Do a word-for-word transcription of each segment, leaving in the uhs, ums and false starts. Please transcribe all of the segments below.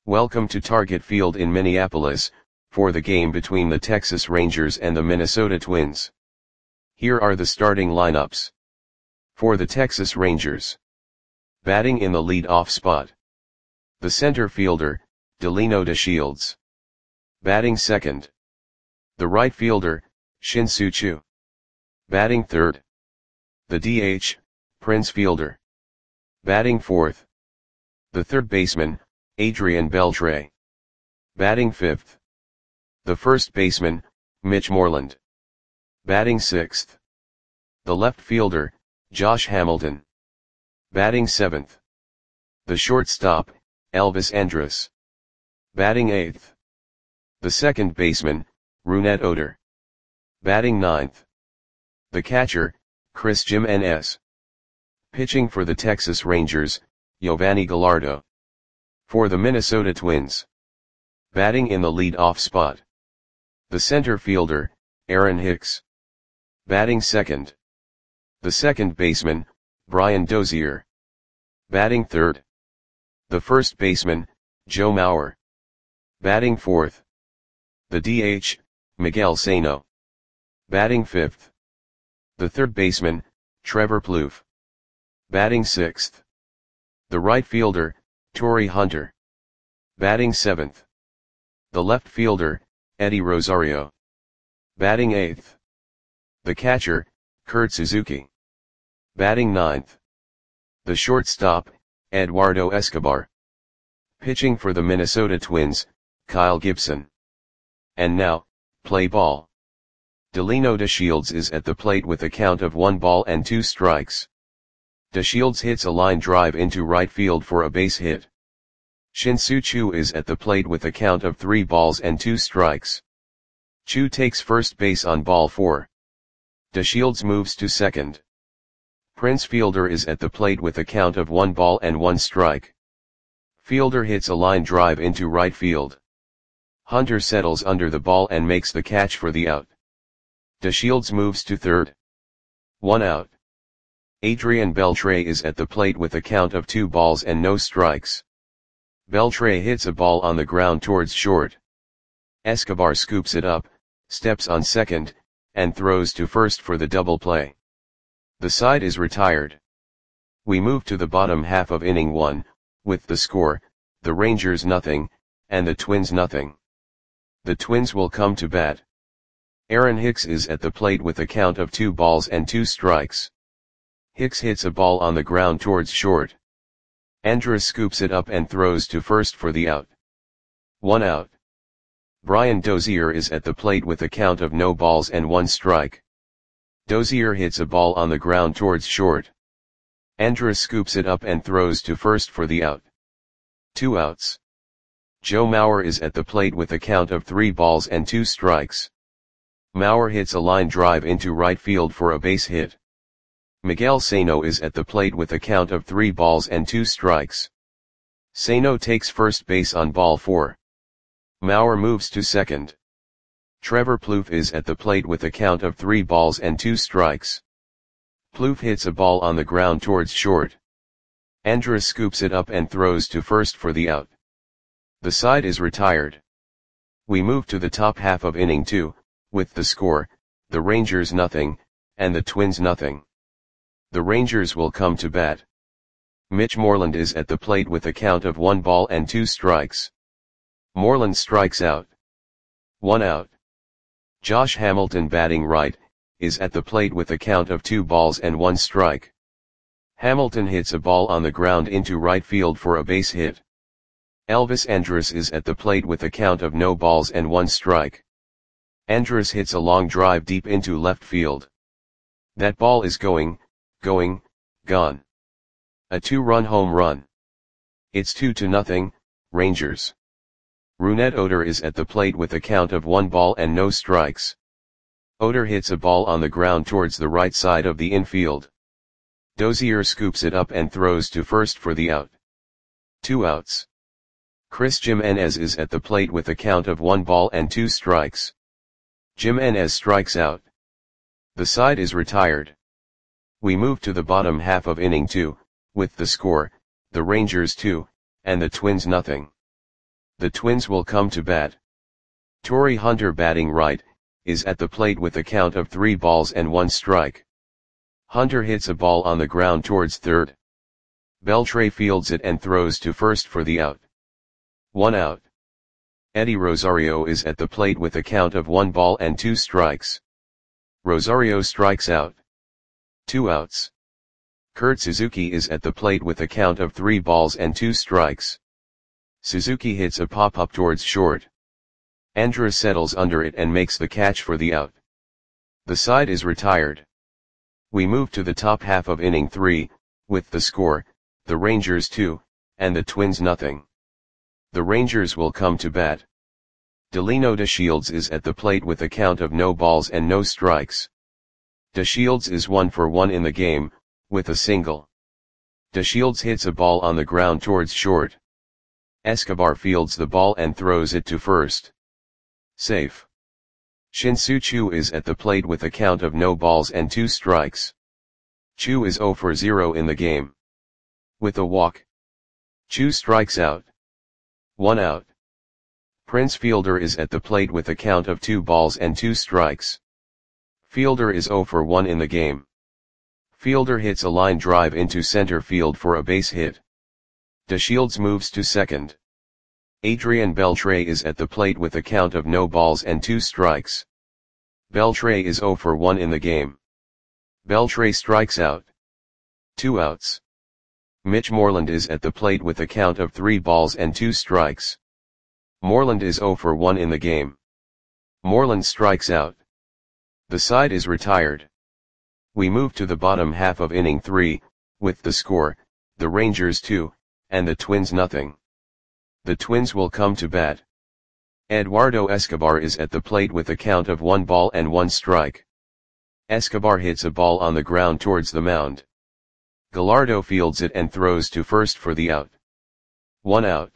Welcome to Target Field in Minneapolis, for the game between the Texas Rangers and the Minnesota Twins. Here are the starting lineups. For the Texas Rangers. Batting in the lead-off spot. The center fielder, Delino DeShields. Batting second. The right fielder, Shin-Soo Choo. Batting third. The D H, Prince Fielder. Batting fourth. The third baseman, Adrian Beltre. Batting fifth. The first baseman, Mitch Moreland. Batting sixth. The left fielder, Josh Hamilton. Batting seventh. The shortstop, Elvis Andrus. Batting eighth. The second baseman, Rougned Odor. Batting ninth. The catcher, Chris Gimenez. Pitching for the Texas Rangers, Yovani Gallardo. For the Minnesota Twins. Batting in the lead-off spot. The center fielder, Aaron Hicks. Batting second. The second baseman, Brian Dozier. Batting third. The first baseman, Joe Mauer. Batting fourth. The D H, Miguel Sano. Batting fifth. The third baseman, Trevor Plouffe. Batting sixth. The right fielder, Torii Hunter. Batting seventh. The left fielder, Eddie Rosario. Batting eighth. The catcher, Kurt Suzuki. Batting ninth. The shortstop, Eduardo Escobar. Pitching for the Minnesota Twins, Kyle Gibson. And now, play ball. Delino DeShields is at the plate with a count of one ball and two strikes. DeShields hits a line drive into right field for a base hit. Shin-Soo Choo is at the plate with a count of three balls and two strikes. Choo takes first base on ball four. DeShields moves to second. Prince Fielder is at the plate with a count of one ball and one strike. Fielder hits a line drive into right field. Hunter settles under the ball and makes the catch for the out. DeShields moves to third. One out. Adrian Beltre is at the plate with a count of two balls and no strikes. Beltre hits a ball on the ground towards short. Escobar scoops it up, steps on second, and throws to first for the double play. The side is retired. We move to the bottom half of inning one, with the score, the Rangers nothing, and the Twins nothing. The Twins will come to bat. Aaron Hicks is at the plate with a count of two balls and two strikes. Hicks hits a ball on the ground towards short. Andrus scoops it up and throws to first for the out. One out. Brian Dozier is at the plate with a count of no balls and one strike. Dozier hits a ball on the ground towards short. Andrus scoops it up and throws to first for the out. Two outs. Joe Mauer is at the plate with a count of three balls and two strikes. Mauer hits a line drive into right field for a base hit. Miguel Sano is at the plate with a count of three balls and two strikes. Sano takes first base on ball four. Mauer moves to second. Trevor Plouffe is at the plate with a count of three balls and two strikes. Plouffe hits a ball on the ground towards short. Andrus scoops it up and throws to first for the out. The side is retired. We move to the top half of inning two, with the score, the Rangers nothing, and the Twins nothing. The Rangers will come to bat. Mitch Moreland is at the plate with a count of one ball and two strikes. Moreland strikes out. One out. Josh Hamilton, batting right, is at the plate with a count of two balls and one strike. Hamilton hits a ball on the ground into right field for a base hit. Elvis Andrus is at the plate with a count of no balls and one strike. Andrus hits a long drive deep into left field. That ball is going, going, gone. A two-run home run. It's two to nothing, Rangers. Rougned Odor is at the plate with a count of one ball and no strikes. Odor hits a ball on the ground towards the right side of the infield. Dozier scoops it up and throws to first for the out. Two outs. Chris Gimenez is at the plate with a count of one ball and two strikes. Gimenez strikes out. The side is retired. We move to the bottom half of inning two, with the score, the Rangers two, and the Twins nothing. The Twins will come to bat. Torrey Hunter, batting right, is at the plate with a count of three balls and one strike. Hunter hits a ball on the ground towards third. Beltre fields it and throws to first for the out. One out. Eddie Rosario is at the plate with a count of one ball and two strikes. Rosario strikes out. Two outs. Kurt Suzuki is at the plate with a count of three balls and two strikes. Suzuki hits a pop-up towards short. Andrus settles under it and makes the catch for the out. The side is retired. We move to the top half of inning three, with the score, the Rangers two, and the Twins nothing. The Rangers will come to bat. Delino DeShields is at the plate with a count of no balls and no strikes. DeShields is one for one in the game, with a single. DeShields hits a ball on the ground towards short. Escobar fields the ball and throws it to first. Safe. Shin-Soo Choo is at the plate with a count of no balls and two strikes. Choo is zero for zero in the game. With a walk. Choo strikes out. One out. Prince Fielder is at the plate with a count of two balls and two strikes. Fielder is zero for one in the game. Fielder hits a line drive into center field for a base hit. DeShields moves to second. Adrian Beltre is at the plate with a count of no balls and two strikes. Beltre is zero for one in the game. Beltre strikes out. Two outs. Mitch Moreland is at the plate with a count of three balls and two strikes. Moreland is zero for one in the game. Moreland strikes out. The side is retired. We move to the bottom half of inning three, with the score, the Rangers two, and the Twins nothing. The Twins will come to bat. Eduardo Escobar is at the plate with a count of one ball and one strike. Escobar hits a ball on the ground towards the mound. Gallardo fields it and throws to first for the out. One out.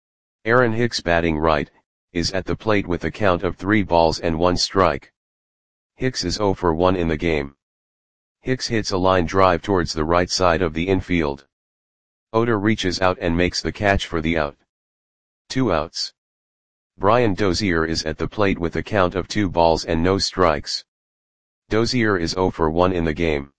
Aaron Hicks, batting right, is at the plate with a count of three balls and one strike. Hicks is zero for one in the game. Hicks hits a line drive towards the right side of the infield. Oder reaches out and makes the catch for the out. Two outs. Brian Dozier is at the plate with a count of two balls and no strikes. Dozier is zero for one in the game.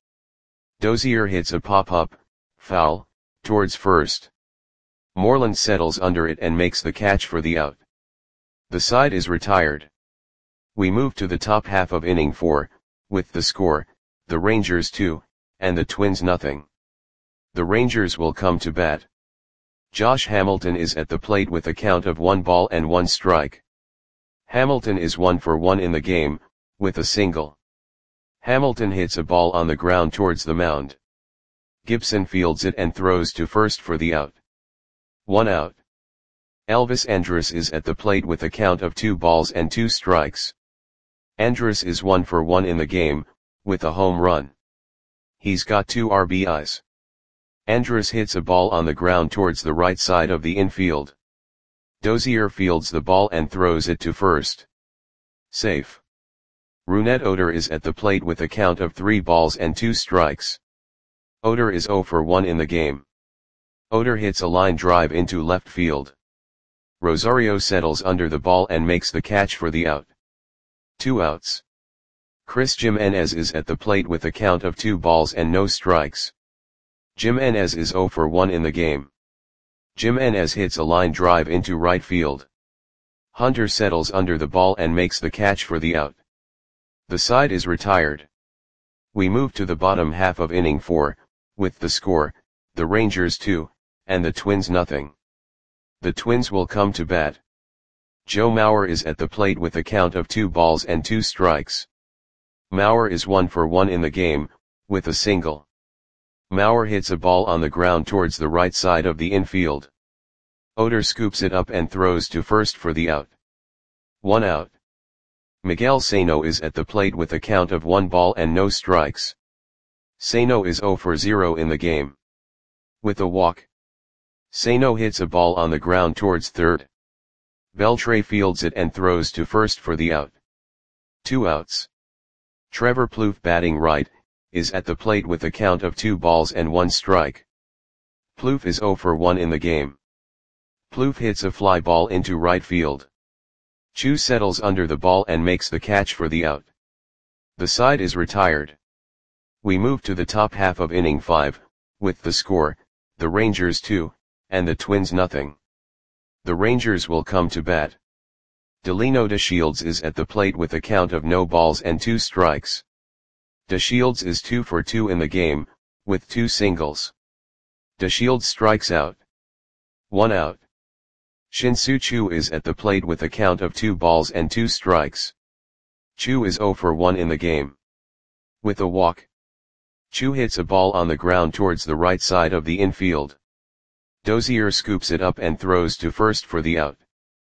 Dozier hits a pop-up, foul, towards first. Moreland settles under it and makes the catch for the out. The side is retired. We move to the top half of inning four, with the score, the Rangers two, and the Twins nothing. The Rangers will come to bat. Josh Hamilton is at the plate with a count of one ball and one strike. Hamilton is one for one in the game, with a single. Hamilton hits a ball on the ground towards the mound. Gibson fields it and throws to first for the out. One out. Elvis Andrus is at the plate with a count of two balls and two strikes. Andrus is one for one in the game, with a home run. He's got two R B Is. Andrus hits a ball on the ground towards the right side of the infield. Dozier fields the ball and throws it to first. Safe. Rougned Odor is at the plate with a count of three balls and two strikes. Odor is zero for one in the game. Odor hits a line drive into left field. Rosario settles under the ball and makes the catch for the out. Two outs. Chris Jimenez is at the plate with a count of two balls and no strikes. Jimenez is zero for one in the game. Jimenez hits a line drive into right field. Hunter settles under the ball and makes the catch for the out. The side is retired. We move to the bottom half of inning four, with the score, the Rangers two, and the Twins nothing. The Twins will come to bat. Joe Mauer is at the plate with a count of two balls and two strikes. Mauer is one for one in the game, with a single. Mauer hits a ball on the ground towards the right side of the infield. Oder scoops it up and throws to first for the out. One out. Miguel Sano is at the plate with a count of one ball and no strikes. Sano is zero for zero in the game. With a walk. Sano hits a ball on the ground towards third. Beltre fields it and throws to first for the out. Two outs. Trevor Plouffe, batting right, is at the plate with a count of two balls and one strike. Plouffe is zero for one in the game. Plouffe hits a fly ball into right field. Chu settles under the ball and makes the catch for the out. The side is retired. We move to the top half of inning five, with the score, the Rangers two, and the Twins nothing. The Rangers will come to bat. Delino DeShields is at the plate with a count of no balls and two strikes. DeShields is two for two in the game, with two singles. DeShields strikes out. One out. Shin-Soo Choo is at the plate with a count of two balls and two strikes. Choo is zero for one in the game. With a walk. Choo hits a ball on the ground towards the right side of the infield. Dozier scoops it up and throws to first for the out.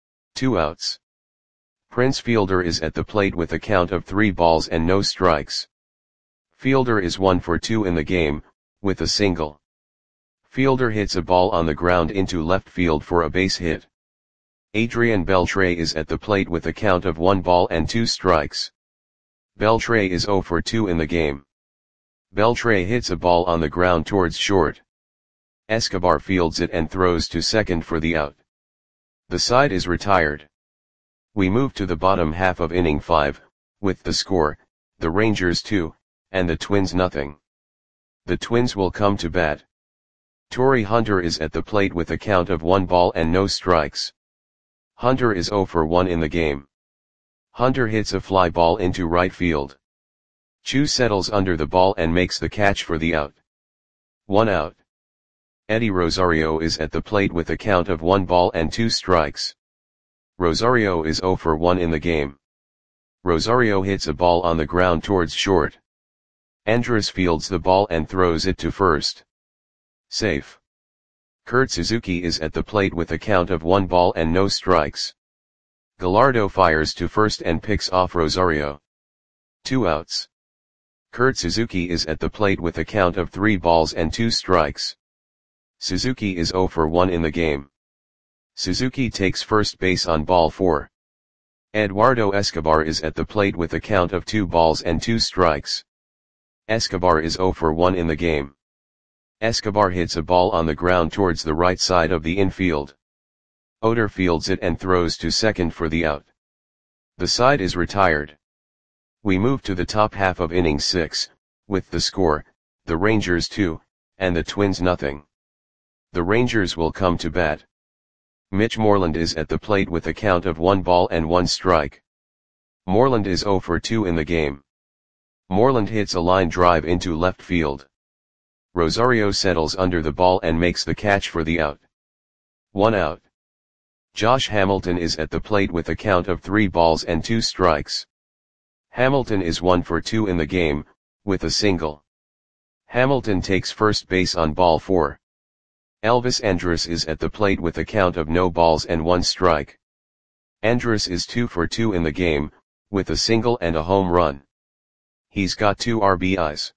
Two outs. Prince Fielder is at the plate with a count of three balls and no strikes. Fielder is one for two in the game, with a single. Fielder hits a ball on the ground into left field for a base hit. Adrian Beltre is at the plate with a count of one ball and two strikes. Beltre is zero for two in the game. Beltre hits a ball on the ground towards short. Escobar fields it and throws to second for the out. The side is retired. We move to the bottom half of inning five, with the score, the Rangers two, and the Twins nothing. The Twins will come to bat. Torrey Hunter is at the plate with a count of one ball and no strikes. Hunter is zero for one in the game. Hunter hits a fly ball into right field. Choo settles under the ball and makes the catch for the out. One out. Eddie Rosario is at the plate with a count of one ball and two strikes. Rosario is zero for one in the game. Rosario hits a ball on the ground towards short. Andrus fields the ball and throws it to first. Safe. Kurt Suzuki is at the plate with a count of one ball and no strikes. Gallardo fires to first and picks off Rosario. Two outs. Kurt Suzuki is at the plate with a count of three balls and two strikes. Suzuki is zero for one in the game. Suzuki takes first base on ball four. Eduardo Escobar is at the plate with a count of two balls and two strikes. Escobar is zero for one in the game. Escobar hits a ball on the ground towards the right side of the infield. Oder fields it and throws to second for the out. The side is retired. We move to the top half of inning six, with the score, the Rangers two, and the Twins nothing. The Rangers will come to bat. Mitch Moreland is at the plate with a count of one ball and one strike. Moreland is zero for two in the game. Moreland hits a line drive into left field. Rosario settles under the ball and makes the catch for the out. One out. Josh Hamilton is at the plate with a count of three balls and two strikes. Hamilton is one for two in the game, with a single. Hamilton takes first base on ball four. Elvis Andrus is at the plate with a count of no balls and one strike. Andrus is two for two in the game, with a single and a home run. He's got two R B Is.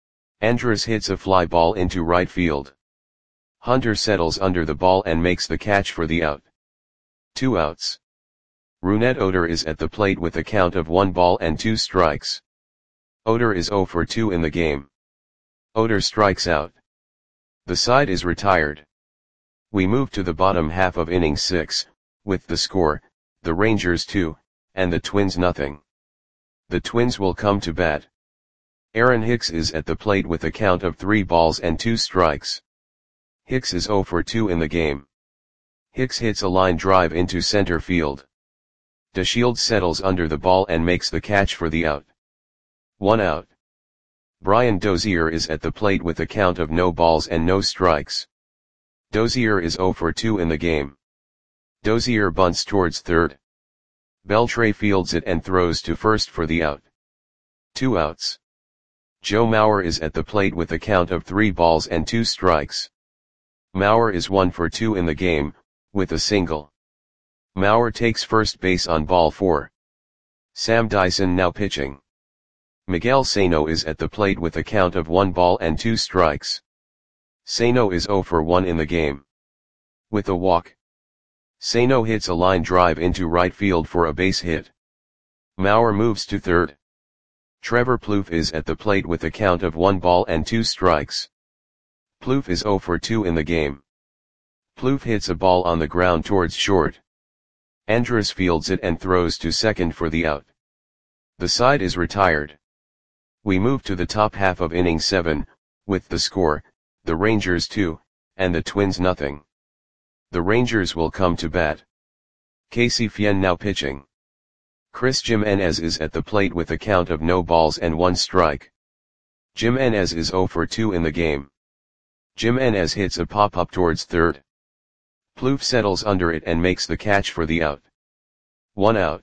Andrus hits a fly ball into right field. Hunter settles under the ball and makes the catch for the out. Two outs. Rougned Odor is at the plate with a count of one ball and two strikes. Odor is zero for two in the game. Odor strikes out. The side is retired. We move to the bottom half of inning six, with the score, the Rangers two, and the Twins nothing. The Twins will come to bat. Aaron Hicks is at the plate with a count of three balls and two strikes. Hicks is zero for two in the game. Hicks hits a line drive into center field. DeShields settles under the ball and makes the catch for the out. One out. Brian Dozier is at the plate with a count of no balls and no strikes. Dozier is zero for two in the game. Dozier bunts towards third. Beltre fields it and throws to first for the out. Two outs. Joe Mauer is at the plate with a count of three balls and two strikes. Mauer is one for two in the game, with a single. Mauer takes first base on ball four. Sam Dyson now pitching. Miguel Sano is at the plate with a count of one ball and two strikes. Sano is zero for one in the game. With a walk. Sano hits a line drive into right field for a base hit. Mauer moves to third. Trevor Plouffe is at the plate with a count of one ball and two strikes. Plouffe is zero for two in the game. Plouffe hits a ball on the ground towards short. Andrus fields it and throws to second for the out. The side is retired. We move to the top half of inning seven, with the score, the Rangers two, and the Twins nothing. The Rangers will come to bat. Casey Fien now pitching. Chris Jimenez is at the plate with a count of no balls and one strike. Jimenez is zero for two in the game. Jimenez hits a pop-up towards third. Plouffe settles under it and makes the catch for the out. One out.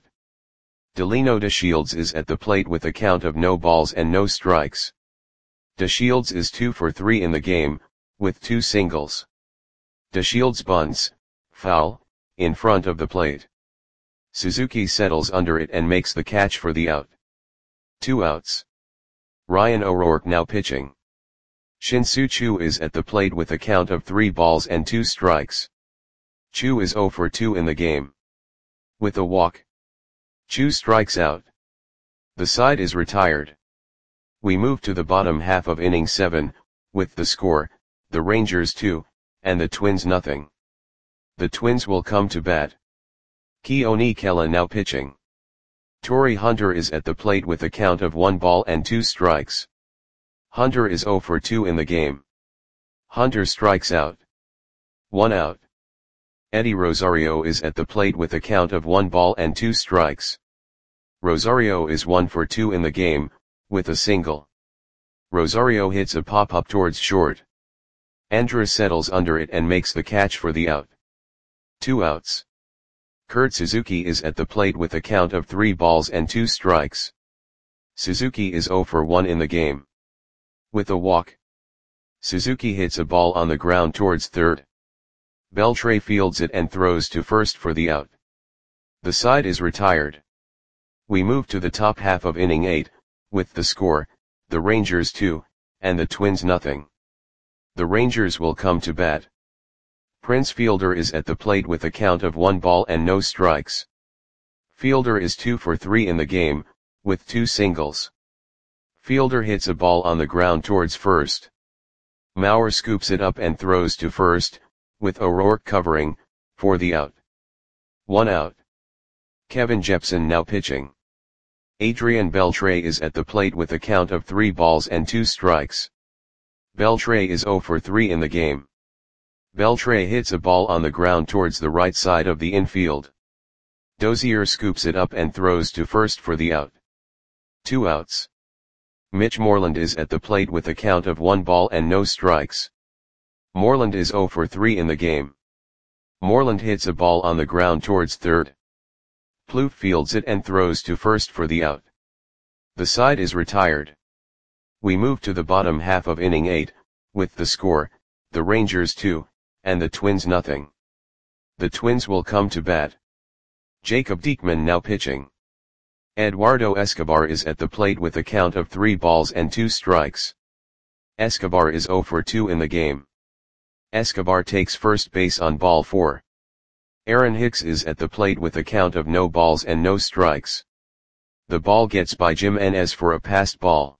Delino DeShields is at the plate with a count of no balls and no strikes. DeShields is two for three in the game, with two singles. DeShields bunts, foul, in front of the plate. Suzuki settles under it and makes the catch for the out. Two outs. Ryan O'Rourke now pitching. Shin-Soo Choo is at the plate with a count of three balls and two strikes. Choo is zero for two in the game. With a walk, Choo strikes out. The side is retired. We move to the bottom half of inning seven, with the score, the Rangers two, and the Twins nothing. The Twins will come to bat. Keone Kela now pitching. Torii Hunter is at the plate with a count of one ball and two strikes. Hunter is zero for two in the game. Hunter strikes out. One out. Eddie Rosario is at the plate with a count of one ball and two strikes. Rosario is one for two in the game, with a single. Rosario hits a pop-up towards short. Andrus settles under it and makes the catch for the out. Two outs. Kurt Suzuki is at the plate with a count of three balls and two strikes. Suzuki is zero for one in the game. With a walk, Suzuki hits a ball on the ground towards third. Beltre fields it and throws to first for the out. The side is retired. We move to the top half of inning eight, with the score, the Rangers two, and the Twins nothing. The Rangers will come to bat. Prince Fielder is at the plate with a count of one ball and no strikes. Fielder is two for three in the game, with two singles. Fielder hits a ball on the ground towards first. Mauer scoops it up and throws to first, with O'Rourke covering, for the out. One out. Kevin Jepson now pitching. Adrian Beltre is at the plate with a count of three balls and two strikes. Beltre is zero for three in the game. Beltre hits a ball on the ground towards the right side of the infield. Dozier scoops it up and throws to first for the out. Two outs. Mitch Moreland is at the plate with a count of one ball and no strikes. Moreland is zero for three in the game. Moreland hits a ball on the ground towards third. Plouffe fields it and throws to first for the out. The side is retired. We move to the bottom half of inning eight, with the score, the Rangers two, and the Twins nothing. The Twins will come to bat. Jacob Diekman now pitching. Eduardo Escobar is at the plate with a count of three balls and two strikes. Escobar is zero for two in the game. Escobar takes first base on ball four. Aaron Hicks is at the plate with a count of no balls and no strikes. The ball gets by Jimenez for a passed ball.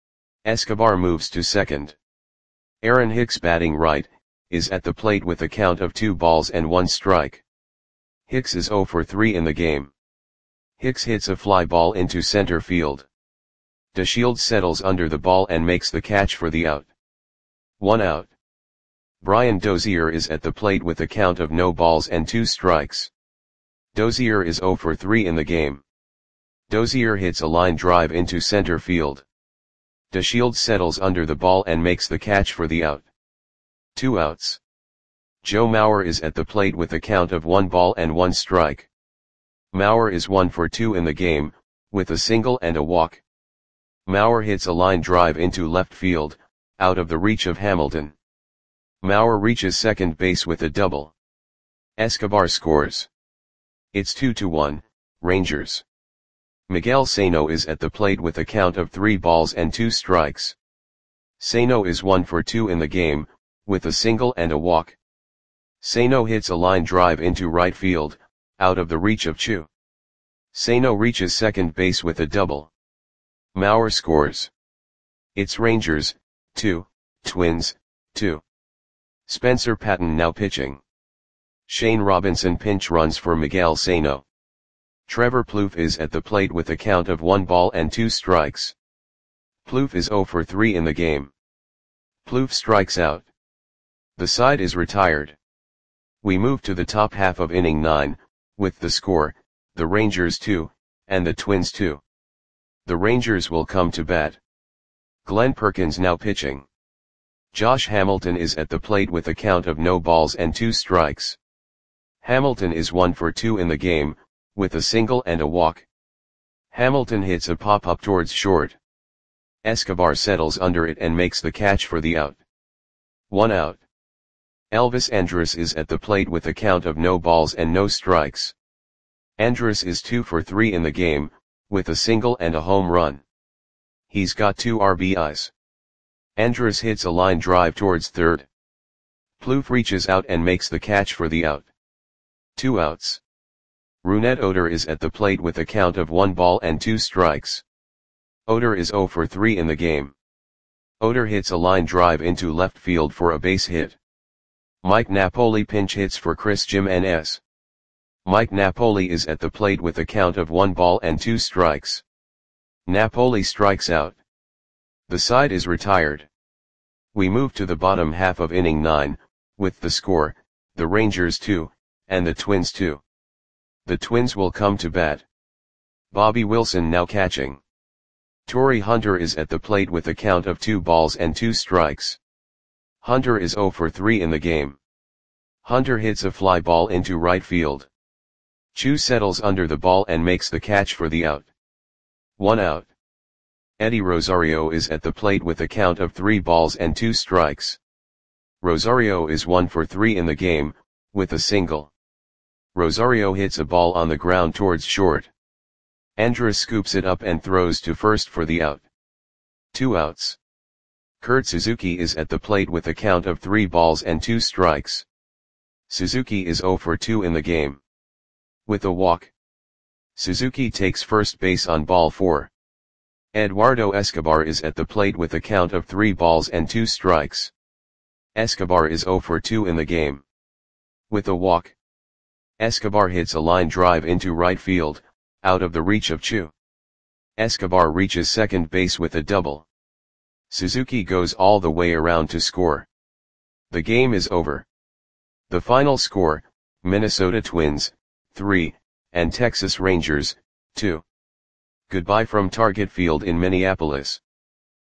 Escobar moves to second. Aaron Hicks, batting right, is at the plate with a count of two balls and one strike. Hicks is zero for three in the game. Hicks hits a fly ball into center field. DeShields settles under the ball and makes the catch for the out. One out. Brian Dozier is at the plate with a count of no balls and two strikes. Dozier is zero for three in the game. Dozier hits a line drive into center field. DeShields settles under the ball and makes the catch for the out. Two outs. Joe Mauer is at the plate with a count of one ball and one strike. Mauer is one for two in the game, with a single and a walk. Mauer hits a line drive into left field, out of the reach of Hamilton. Mauer reaches second base with a double. Escobar scores. It's two to one, Rangers. Miguel Sano is at the plate with a count of three balls and two strikes. Sano is one for two in the game, with a single and a walk. Sano hits a line drive into right field, out of the reach of Chu. Sano reaches second base with a double. Mauer scores. It's Rangers, two, Twins, two. Spencer Patton now pitching. Shane Robinson pinch runs for Miguel Sano. Trevor Plouffe is at the plate with a count of one ball and two strikes. Plouffe is zero for three in the game. Plouffe strikes out. The side is retired. We move to the top half of inning nine, with the score, the Rangers two, and the Twins two. The Rangers will come to bat. Glenn Perkins now pitching. Josh Hamilton is at the plate with a count of no balls and two strikes. Hamilton is one for two in the game, with a single and a walk. Hamilton hits a pop-up towards short. Escobar settles under it and makes the catch for the out. One out. Elvis Andrus is at the plate with a count of no balls and no strikes. Andrus is two for three in the game, with a single and a home run. He's got two R B Is. Andrus hits a line drive towards third. Plouffe reaches out and makes the catch for the out. Two outs. Rougned Odor is at the plate with a count of one ball and two strikes. Odor is zero for three in the game. Odor hits a line drive into left field for a base hit. Mike Napoli pinch hits for Chris Jimenez. Mike Napoli is at the plate with a count of one ball and two strikes. Napoli strikes out. The side is retired. We move to the bottom half of inning nine, with the score, the Rangers two, and the Twins two. The Twins will come to bat. Bobby Wilson now catching. Torii Hunter is at the plate with a count of two balls and two strikes. Hunter is zero for three in the game. Hunter hits a fly ball into right field. Chu settles under the ball and makes the catch for the out. One out. Eddie Rosario is at the plate with a count of three balls and two strikes. Rosario is one for three in the game, with a single. Rosario hits a ball on the ground towards short. Andrus scoops it up and throws to first for the out. Two outs. Kurt Suzuki is at the plate with a count of three balls and two strikes. Suzuki is zero for two in the game. With a walk. Suzuki takes first base on ball four. Eduardo Escobar is at the plate with a count of three balls and two strikes. Escobar is zero for two in the game. With a walk. Escobar hits a line drive into right field, out of the reach of Chu. Escobar reaches second base with a double. Suzuki goes all the way around to score. The game is over. The final score, Minnesota Twins, three, and Texas Rangers, two. Goodbye from Target Field in Minneapolis.